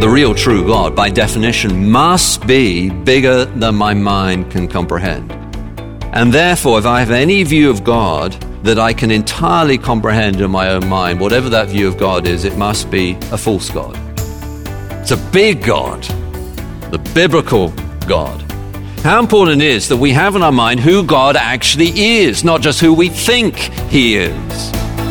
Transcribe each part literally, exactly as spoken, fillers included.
the real true God, by definition, must be bigger than my mind can comprehend. And therefore, if I have any view of God that I can entirely comprehend in my own mind, whatever that view of God is, it must be a false God. It's a big God, the biblical God. How important it is that we have in our mind who God actually is, not just who we think He is.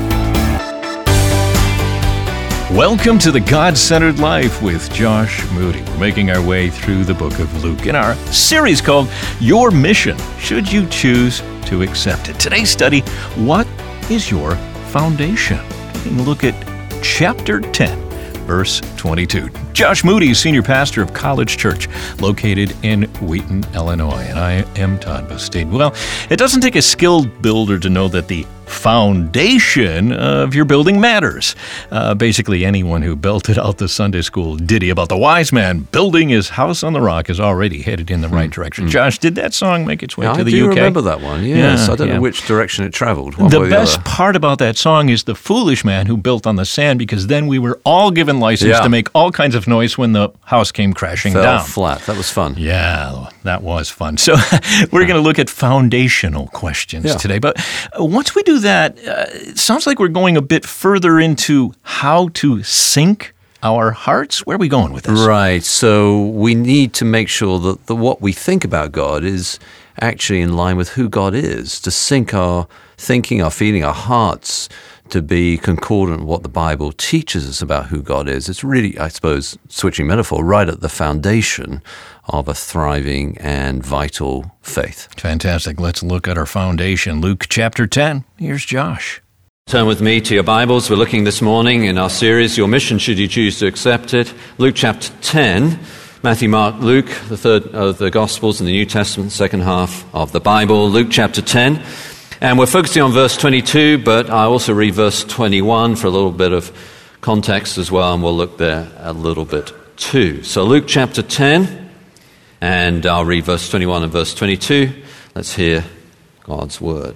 Welcome to the God-Centered Life with Josh Moody. We're making our way through the book of Luke in our series called Your Mission, Should You Choose to Accept It. Today's study, what is your foundation? Taking a look at chapter ten, verse twenty-two. Josh Moody, senior pastor of College Church, located in Wheaton, Illinois, and I am Todd Bastide. Well, it doesn't take a skilled builder to know that the foundation of your building matters. Uh, basically, anyone who belted out the Sunday school ditty about the wise man building his house on the rock is already headed in the right direction. Mm. Josh, did that song make its way yeah, to I the U K? U K? I remember that one, yes. Yeah, I don't yeah. know which direction it traveled. The, the best other. part about that song is the foolish man who built on the sand, because then we were all given license yeah. to make all kinds of noise when the house came crashing Fell down. flat. That was fun. Yeah, that was fun. So we're going to look at foundational questions yeah. today. But once we do that, uh, it sounds like we're going a bit further into how to sync our hearts. Where are we going with this? Right. So we need to make sure that the, what we think about God is actually in line with who God is, to sync our thinking, our feeling, our hearts to be concordant with what the Bible teaches us about who God is. It's really, I suppose, switching metaphor, right at the foundation of a thriving and vital faith. Fantastic. Let's look at our foundation. Luke chapter ten. Here's Josh. Turn with me to your Bibles. We're looking this morning in our series, Your Mission, Should You Choose to Accept It? Luke chapter ten. Matthew, Mark, Luke, the third of the Gospels in the New Testament, second half of the Bible. Luke chapter ten. And we're focusing on verse twenty-two, but I also read verse twenty-one for a little bit of context as well, and we'll look there a little bit too. So Luke chapter ten, and I'll read verse twenty-one and verse twenty-two. Let's hear God's word.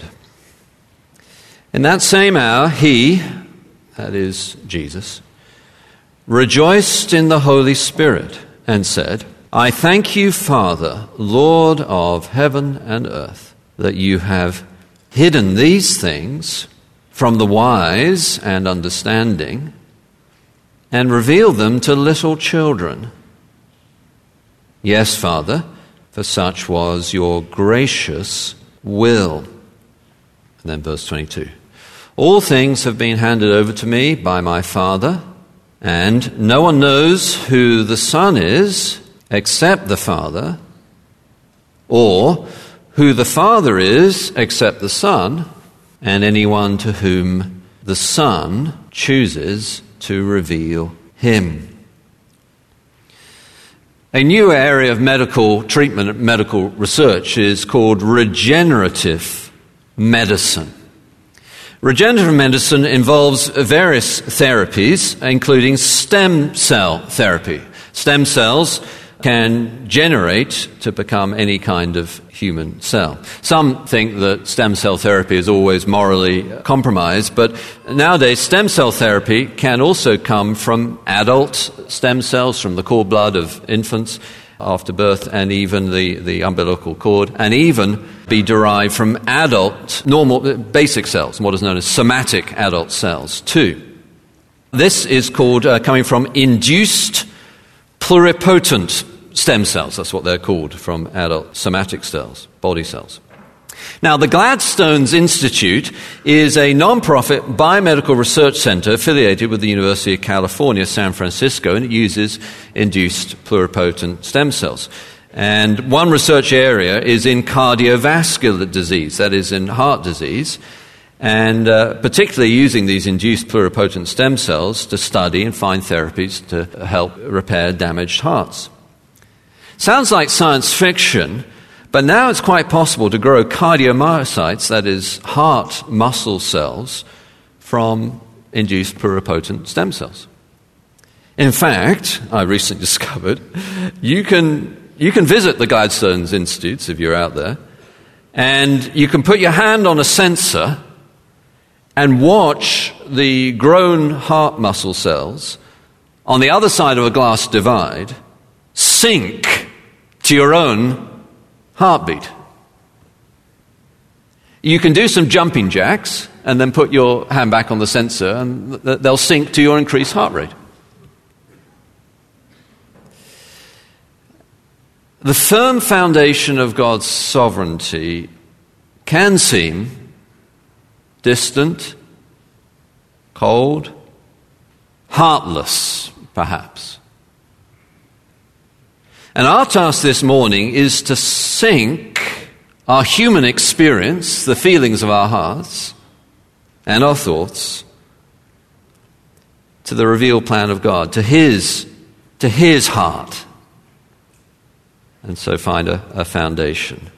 In that same hour, he, that is Jesus, rejoiced in the Holy Spirit and said, I thank you, Father, Lord of heaven and earth, that you have hidden these things from the wise and understanding and revealed them to little children. Yes, Father, for such was your gracious will. And then verse twenty-two. All things have been handed over to me by my Father, and no one knows who the Son is except the Father, or who the Father is except the Son, and anyone to whom the Son chooses to reveal him. A new area of medical treatment and medical research is called regenerative medicine. Regenerative medicine involves various therapies, including stem cell therapy. Stem cells can generate to become any kind of human cell. Some think that stem cell therapy is always morally compromised, but nowadays stem cell therapy can also come from adult stem cells, from the cord blood of infants after birth, and even the, the umbilical cord, and even be derived from adult, normal, basic cells, what is known as somatic adult cells too. This is called, uh, coming from induced pluripotent stem cells. That's what they're called, from adult somatic cells, body cells. Now, the Gladstones Institute is a non-profit biomedical research center affiliated with the University of California, San Francisco, and it uses induced pluripotent stem cells. And one research area is in cardiovascular disease, that is, in heart disease, and uh, particularly using these induced pluripotent stem cells to study and find therapies to help repair damaged hearts. Sounds like science fiction, but now it's quite possible to grow cardiomyocytes, that is, heart muscle cells, from induced pluripotent stem cells. In fact, I recently discovered, you can you can visit the Gladstones Institutes if you're out there, and you can put your hand on a sensor and watch the grown heart muscle cells on the other side of a glass divide, sync to your own heartbeat. You can do some jumping jacks and then put your hand back on the sensor and they'll sync to your increased heart rate. The firm foundation of God's sovereignty can seem distant, cold, heartless, perhaps. And our task this morning is to sync our human experience, the feelings of our hearts and our thoughts, to the revealed plan of God, to His, to His heart, and so find a, a foundation.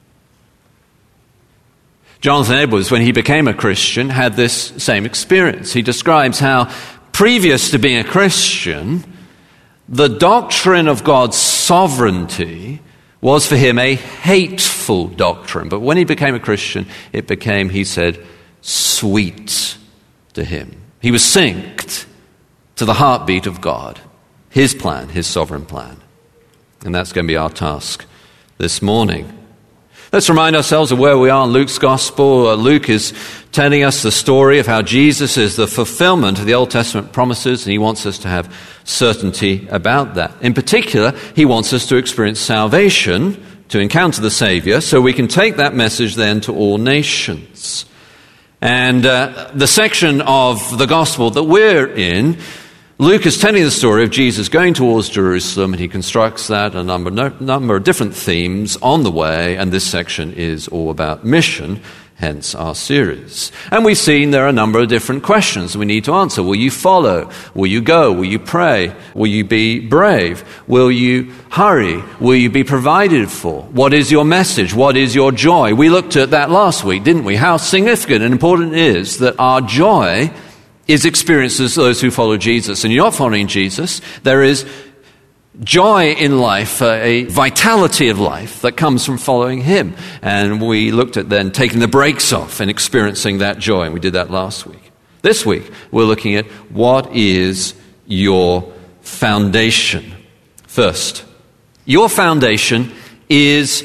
Jonathan Edwards, when he became a Christian, had this same experience. He describes how, previous to being a Christian, the doctrine of God's sovereignty was for him a hateful doctrine. But when he became a Christian, it became, he said, sweet to him. He was synced to the heartbeat of God, His plan, His sovereign plan. And that's going to be our task this morning. Let's remind ourselves of where we are in Luke's Gospel. Uh, Luke is telling us the story of how Jesus is the fulfillment of the Old Testament promises, and he wants us to have certainty about that. In particular, he wants us to experience salvation, to encounter the Savior, so we can take that message then to all nations. And uh, the section of the Gospel that we're in, Luke is telling the story of Jesus going towards Jerusalem, and he constructs that a number, no, number of different themes on the way, and this section is all about mission, hence our series. And we've seen there are a number of different questions we need to answer. Will you follow? Will you go? Will you pray? Will you be brave? Will you hurry? Will you be provided for? What is your message? What is your joy? We looked at that last week, didn't we? How significant and important it is that our joy is experienced as those who follow Jesus. And you're not following Jesus. There is joy in life, uh, a vitality of life that comes from following Him. And we looked at then taking the brakes off and experiencing that joy. And we did that last week. This week, we're looking at what is your foundation. First, your foundation is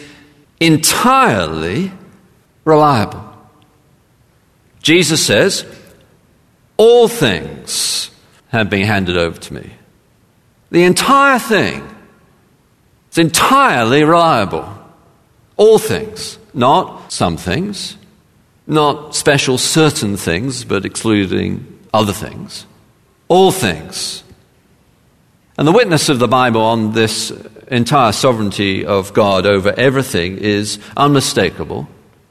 entirely reliable. Jesus says, all things have been handed over to me. The entire thing is entirely reliable. All things, not some things, not special certain things, but excluding other things. All things. And the witness of the Bible on this entire sovereignty of God over everything is unmistakable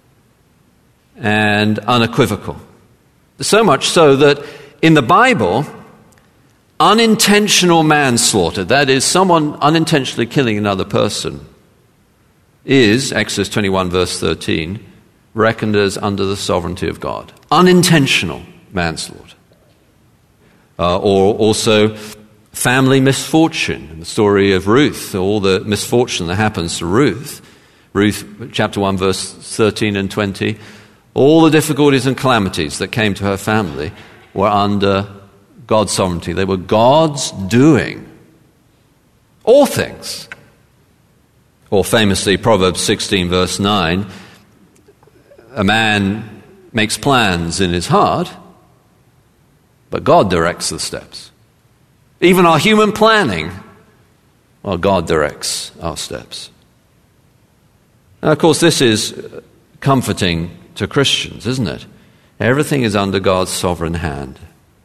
and unequivocal. So much so that in the Bible, unintentional manslaughter, that is, someone unintentionally killing another person, is, Exodus twenty-one verse thirteen, reckoned as under the sovereignty of God. Unintentional manslaughter. Uh, or also family misfortune. In the story of Ruth, all the misfortune that happens to Ruth. Ruth chapter one verse thirteen and twenty. All the difficulties and calamities that came to her family were under God's sovereignty. They were God's doing. All things. Or famously, Proverbs sixteen verse nine, a man makes plans in his heart, but God directs the steps. Even our human planning, well, God directs our steps. Now, of course, this is comforting to Christians, isn't it? Everything is under God's sovereign hand.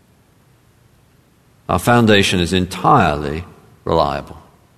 Our foundation is entirely reliable.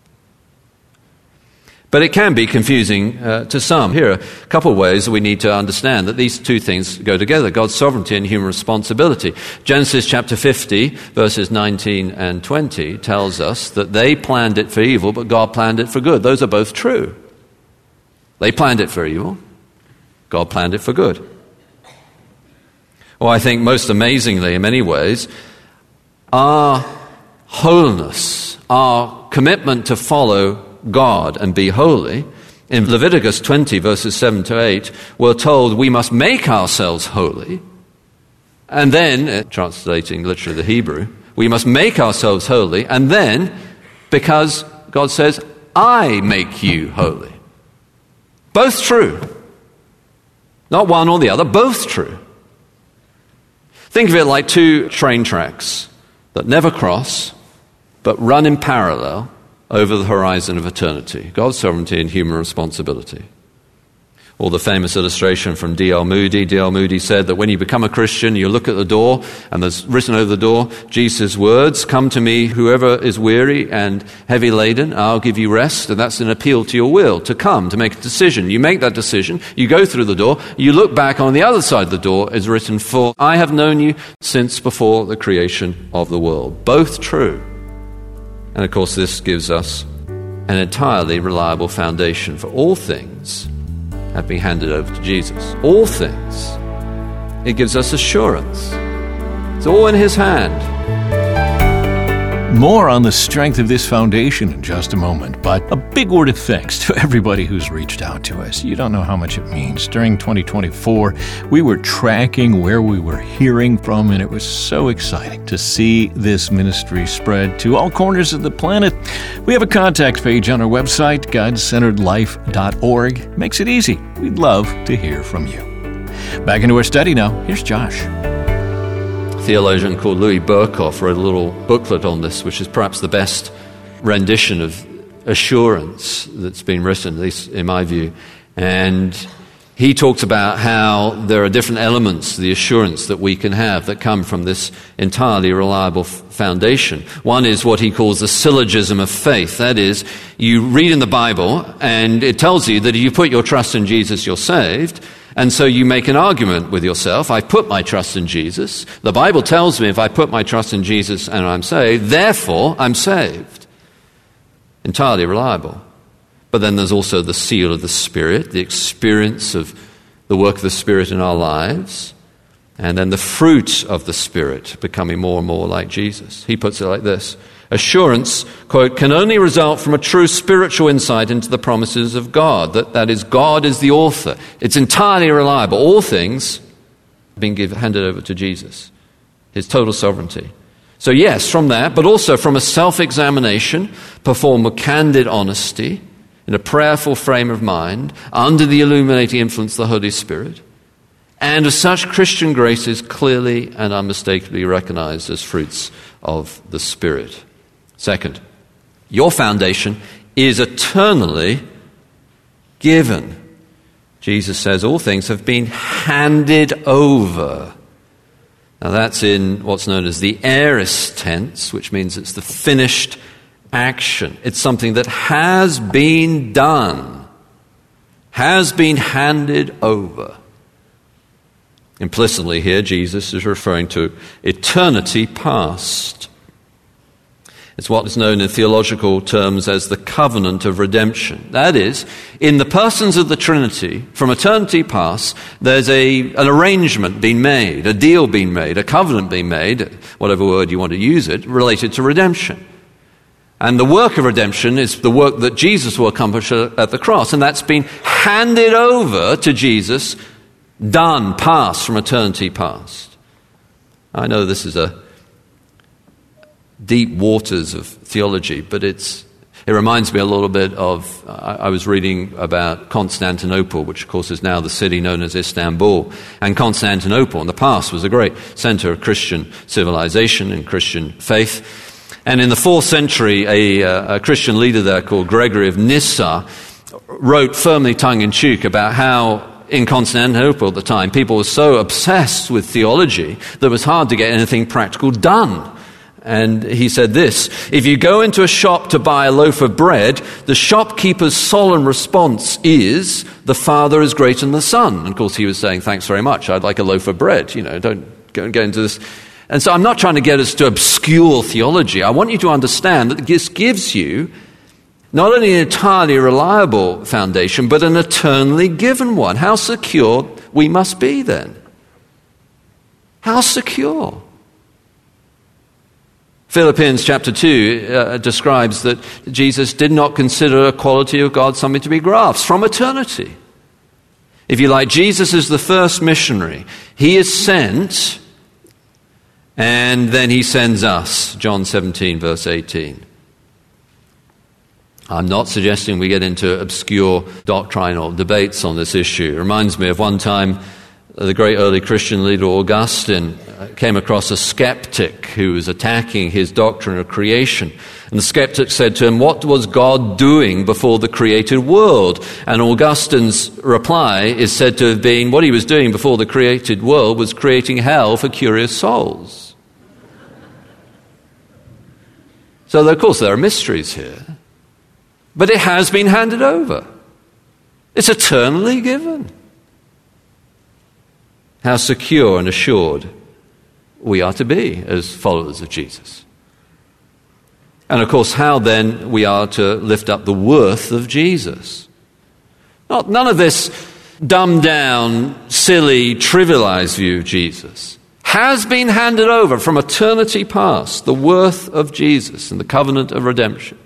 But it can be confusing uh, to some. Here are a couple of ways that we need to understand that these two things go together, God's sovereignty and human responsibility. Genesis chapter fifty, verses nineteen and twenty tells us that they planned it for evil, but God planned it for good. Those are both true. They planned it for evil. God planned it for good. Well, I think most amazingly, in many ways, our holiness, our commitment to follow God and be holy, in Leviticus twenty, verses seven to eight, we're told we must make ourselves holy. And then, translating literally the Hebrew, We must make ourselves holy, and then, because God says, I make you holy. Both true. Not one or the other, both true. Think of it like two train tracks that never cross, but run in parallel over the horizon of eternity. God's sovereignty and human responsibility. Or the famous illustration from D L Moody. D L Moody said that when you become a Christian, you look at the door, and there's written over the door, Jesus' words, "Come to me, whoever is weary and heavy laden, I'll give you rest." And that's an appeal to your will, to come, to make a decision. You make that decision, you go through the door, you look back, on the other side of the door is written, "For I have known you since before the creation of the world." Both true. And of course, this gives us an entirely reliable foundation for all things have been handed over to Jesus. All things. It gives us assurance. It's all in His hand. More on the strength of this foundation in just a moment, but a big word of thanks to everybody who's reached out to us. You don't know how much it means. During twenty twenty-four, we were tracking where we were hearing from, and it was so exciting to see this ministry spread to all corners of the planet. We have a contact page on our website, god centered life dot org. Makes it easy. We'd love to hear from you. Back into our study now. Here's Josh. Theologian called Louis Berkhoff wrote a little booklet on this, which is perhaps the best rendition of assurance that's been written, at least in my view. And he talks about how there are different elements to the assurance that we can have that come from this entirely reliable f- foundation. One is what he calls the syllogism of faith. That is, you read in the Bible and it tells you that if you put your trust in Jesus, you're saved. And so you make an argument with yourself. I put my trust in Jesus. The Bible tells me if I put my trust in Jesus and I'm saved, therefore I'm saved. Entirely reliable. But then there's also the seal of the Spirit, the experience of the work of the Spirit in our lives, and then the fruit of the Spirit becoming more and more like Jesus. He puts it like this. Assurance, quote, can only result from a true spiritual insight into the promises of God. That, that is, God is the author. It's entirely reliable. All things have been give, handed over to Jesus. His total sovereignty. So yes, from that, but also from a self-examination performed with candid honesty, in a prayerful frame of mind, under the illuminating influence of the Holy Spirit, and of such Christian grace is clearly and unmistakably recognized as fruits of the Spirit. Second, your foundation is eternally given. Jesus says all things have been handed over. Now that's in what's known as the aorist tense, which means it's the finished action. It's something that has been done, has been handed over. Implicitly here, Jesus is referring to eternity past. It's what is known in theological terms as the covenant of redemption. That is, in the persons of the Trinity, from eternity past, there's a, an arrangement being made, a deal being made, a covenant being made, whatever word you want to use it, related to redemption. And the work of redemption is the work that Jesus will accomplish at the cross, and that's been handed over to Jesus, done, past, from eternity past. I know this is a deep waters of theology, but it's it reminds me a little bit of, I, I was reading about Constantinople, which of course is now the city known as Istanbul. And Constantinople in the past was a great center of Christian civilization and Christian faith. And in the fourth century, a, uh, a Christian leader there called Gregory of Nyssa wrote firmly tongue-in-cheek about how in Constantinople at the time, people were so obsessed with theology that it was hard to get anything practical done. And he said this, if you go into a shop to buy a loaf of bread, the shopkeeper's solemn response is, the Father is greater than the Son. And of course he was saying, thanks very much, I'd like a loaf of bread. You know, don't go and get into this. And so I'm not trying to get us to obscure theology. I want you to understand that this gives you not only an entirely reliable foundation, but an eternally given one. How secure we must be then. How secure. Philippians chapter two uh, describes that Jesus did not consider equality of God something to be grasped from eternity. If you like, Jesus is the first missionary. He is sent And then he sends us, John seventeen, verse eighteen. I'm not suggesting we get into obscure doctrinal debates on this issue. It reminds me of one time the great early Christian leader Augustine came across a skeptic who was attacking his doctrine of creation. And the skeptic said to him, what was God doing before the created world? And Augustine's reply is said to have been, what he was doing before the created world was creating hell for curious souls. So, of course, there are mysteries here. But it has been handed over. It's eternally given. How secure and assured we are to be as followers of Jesus. And of course, how then we are to lift up the worth of Jesus. Not, none of this dumbed down, silly, trivialized view of Jesus. Has been handed over from eternity past, the worth of Jesus and the covenant of redemption.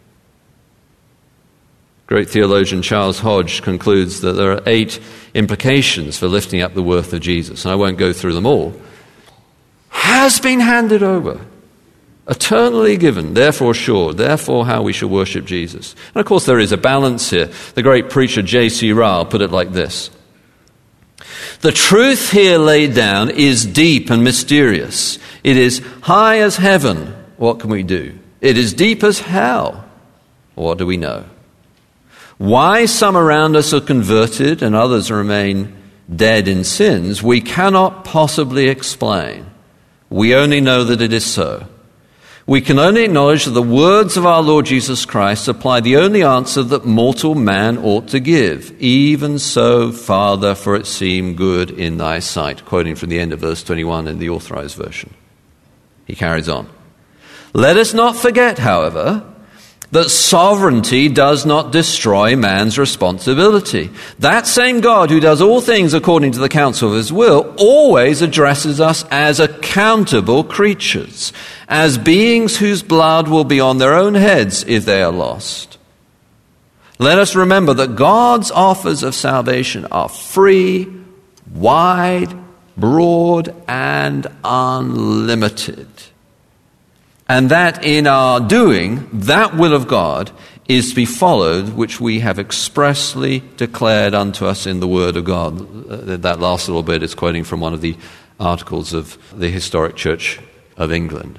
Great theologian Charles Hodge concludes that there are eight implications for lifting up the worth of Jesus, and I won't go through them all. Has been handed over, eternally given, therefore sure, therefore how we shall worship Jesus. And of course there is a balance here. The great preacher J C Ryle put it like this. The truth here laid down is deep and mysterious. It is high as heaven. What can we do? It is deep as hell. What do we know? Why some around us are converted and others remain dead in sins, we cannot possibly explain. We only know that it is so. We can only acknowledge that the words of our Lord Jesus Christ supply the only answer that mortal man ought to give. Even so, Father, for it seemed good in thy sight. Quoting from the end of verse twenty-one in the Authorized Version. He carries on. Let us not forget, however, that sovereignty does not destroy man's responsibility. That same God who does all things according to the counsel of his will always addresses us as accountable creatures, as beings whose blood will be on their own heads if they are lost. Let us remember that God's offers of salvation are free, wide, broad, and unlimited. And that in our doing, that will of God is to be followed, which we have expressly declared unto us in the Word of God. Uh, that last little bit is quoting from one of the articles of the Historic Church of England.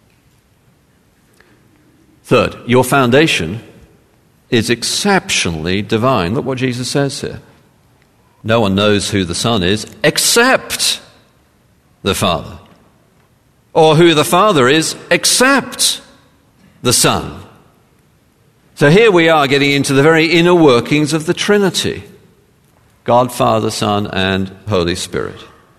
Third, your foundation is exceptionally divine. Look what Jesus says here. No one knows who the Son is except the Father. Or who the Father is except the Son. So here we are getting into the very inner workings of the Trinity. God, Father, Son, and Holy Spirit.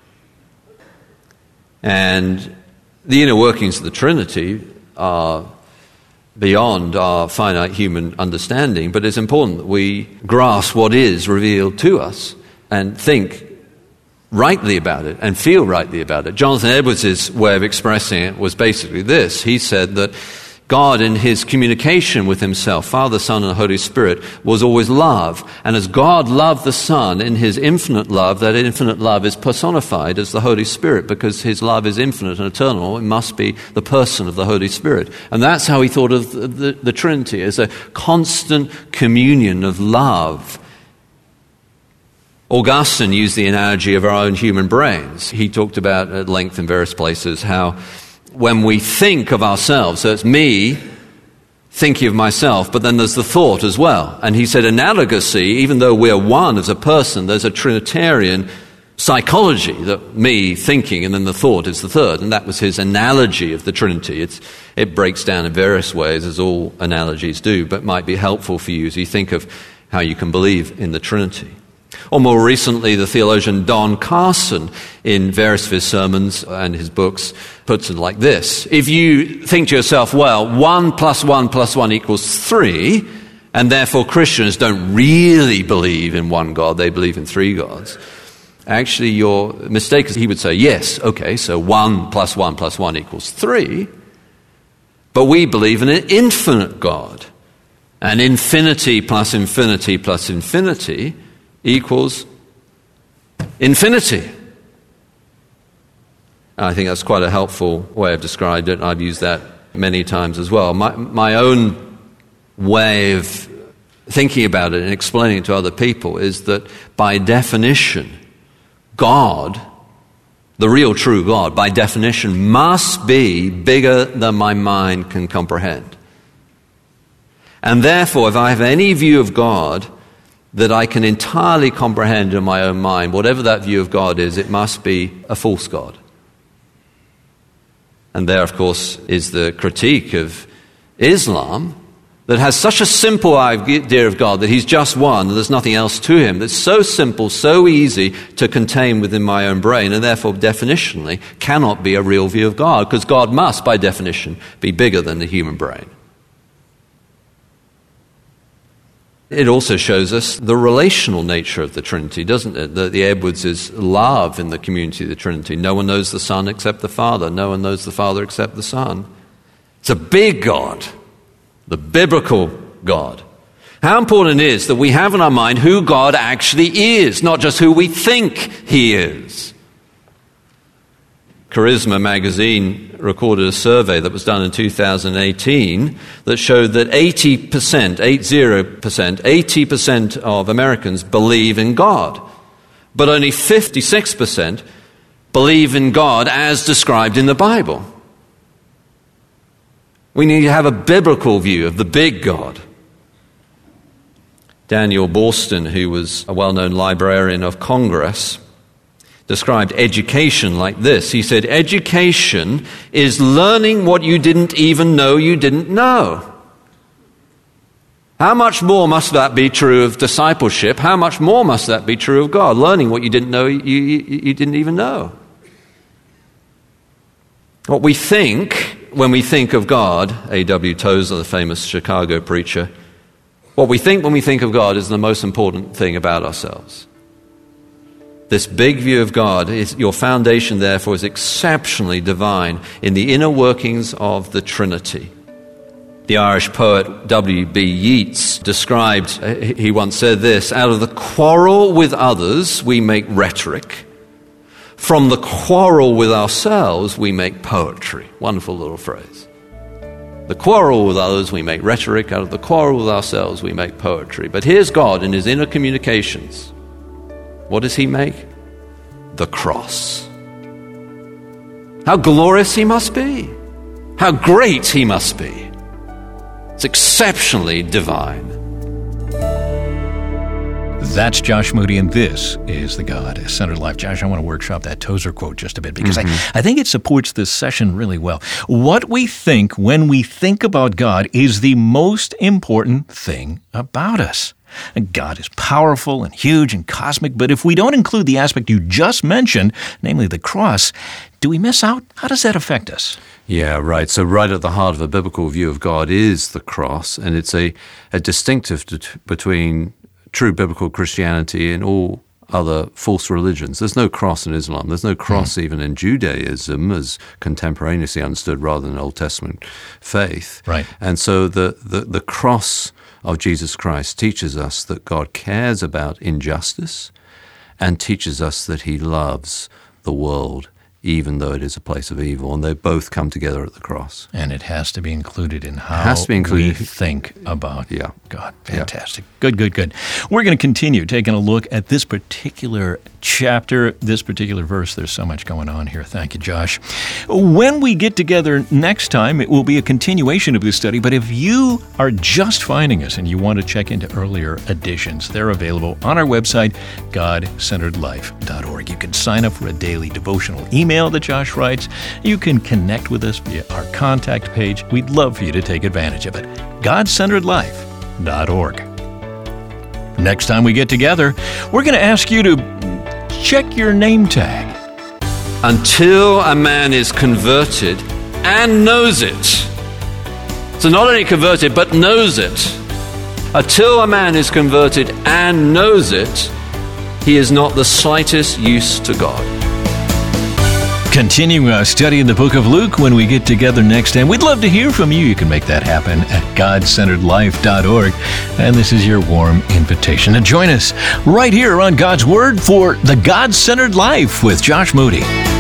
And the inner workings of the Trinity are beyond our finite human understanding, but it's important that we grasp what is revealed to us and think rightly about it and feel rightly about it. Jonathan Edwards' way of expressing it was basically this. He said that God in his communication with himself, Father, Son, and Holy Spirit, was always love. And as God loved the Son in his infinite love, that infinite love is personified as the Holy Spirit, because his love is infinite and eternal. It must be the person of the Holy Spirit. And that's how he thought of the, the, the Trinity, as a constant communion of love. Augustine used the analogy of our own human brains. He talked about at length in various places how when we think of ourselves, so it's me thinking of myself, but then there's the thought as well. And he said analogously, even though we're one as a person, there's a Trinitarian psychology, that me thinking and then the thought is the third. And that was his analogy of the Trinity. It's, it breaks down in various ways, as all analogies do, but might be helpful for you as you think of how you can believe in the Trinity. Or more recently, the theologian Don Carson, in various of his sermons and his books, puts it like this. If you think to yourself, well, one plus one plus one equals three, and therefore Christians don't really believe in one God, they believe in three gods. Actually, your mistake is, he would say, yes, okay, so one plus one plus one equals three, but we believe in an infinite God. And infinity plus infinity plus infinity equals infinity. I think that's quite a helpful way of describing it. I've used that many times as well. My, my own way of thinking about it and explaining it to other people is that by definition, God, the real true God, by definition, must be bigger than my mind can comprehend. And therefore, if I have any view of God that I can entirely comprehend in my own mind, whatever that view of God is, it must be a false God. And there, of course, is the critique of Islam that has such a simple idea of God that he's just one, and there's nothing else to him, that's so simple, so easy to contain within my own brain, and therefore definitionally cannot be a real view of God, because God must, by definition, be bigger than the human brain. It also shows us the relational nature of the Trinity, doesn't it? The, the Edwards' love in the community of the Trinity. No one knows the Son except the Father. No one knows the Father except the Son. It's a big God, the biblical God. How important it is that we have in our mind who God actually is, not just who we think he is. Charisma magazine recorded a survey that was done in two thousand eighteen that showed that eighty percent, eighty percent, eighty percent of Americans believe in God, but only fifty-six percent believe in God as described in the Bible. We need to have a biblical view of the big God. Daniel Boorstin, who was a well-known librarian of Congress, described education like this. He said, education is learning what you didn't even know you didn't know. How much more must that be true of discipleship? How much more must that be true of God? Learning what you didn't know you, you, you didn't even know. What we think when we think of God, A W Tozer, the famous Chicago preacher, what we think when we think of God is the most important thing about ourselves. This big view of God, is, your foundation, therefore, is exceptionally divine in the inner workings of the Trinity. The Irish poet W B Yeats described, he once said this, out of the quarrel with others we make rhetoric. From the quarrel with ourselves we make poetry. Wonderful little phrase. The quarrel with others we make rhetoric. Out of the quarrel with ourselves we make poetry. But here's God in his inner communications. What does he make? The cross. How glorious he must be. How great he must be. It's exceptionally divine. That's Josh Moody, and this is the God-Centered Life. Josh, I want to workshop that Tozer quote just a bit because mm-hmm. I, I think it supports this session really well. What we think when we think about God is the most important thing about us. God is powerful and huge and cosmic, but if we don't include the aspect you just mentioned, namely the cross, do we miss out? How does that affect us? Yeah, right. So right at the heart of a biblical view of God is the cross, and it's a, a distinctive t- between true biblical Christianity and all other false religions. There's no cross in Islam. There's no cross mm. even in Judaism as contemporaneously understood rather than Old Testament faith. Right. And so the, the, the cross of Jesus Christ teaches us that God cares about injustice and teaches us that he loves the world even though it is a place of evil, and they both come together at the cross. And it has to be included in how has to be included. we think about yeah. God. Fantastic. Yeah. Good, good, good. We're going to continue taking a look at this particular chapter, this particular verse. There's so much going on here. Thank you, Josh. When we get together next time, it will be a continuation of this study, but if you are just finding us and you want to check into earlier editions, they're available on our website, god centered life dot org. You can sign up for a daily devotional email that Josh writes. You can connect with us via our contact page. We'd love for you to take advantage of it. god centered life dot org. Next time we get together, we're going to ask you to check your name tag. Until a man is converted and knows it. So not only converted, but knows it. Until a man is converted and knows it, he is not the slightest use to God. Continuing our study in the book of Luke when we get together next time. We'd love to hear from you. You can make that happen at god centered life dot org. And this is your warm invitation to join us right here on God's Word for the God-Centered Life with Josh Moody.